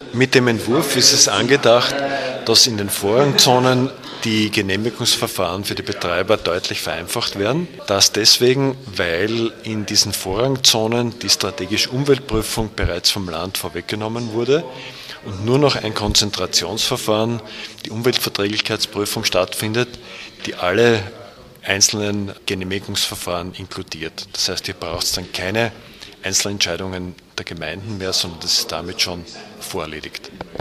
Mit dem Entwurf ist es angedacht, dass in den Vorrangzonen die Genehmigungsverfahren für die Betreiber deutlich vereinfacht werden. Das deswegen, weil in diesen Vorrangzonen die strategische Umweltprüfung bereits vom Land vorweggenommen wurde und nur noch ein Konzentrationsverfahren, die Umweltverträglichkeitsprüfung stattfindet, die alle einzelnen Genehmigungsverfahren inkludiert. Das heißt, hier braucht es dann keine Einzelentscheidungen der Gemeinden mehr, sondern das ist damit schon vorerledigt.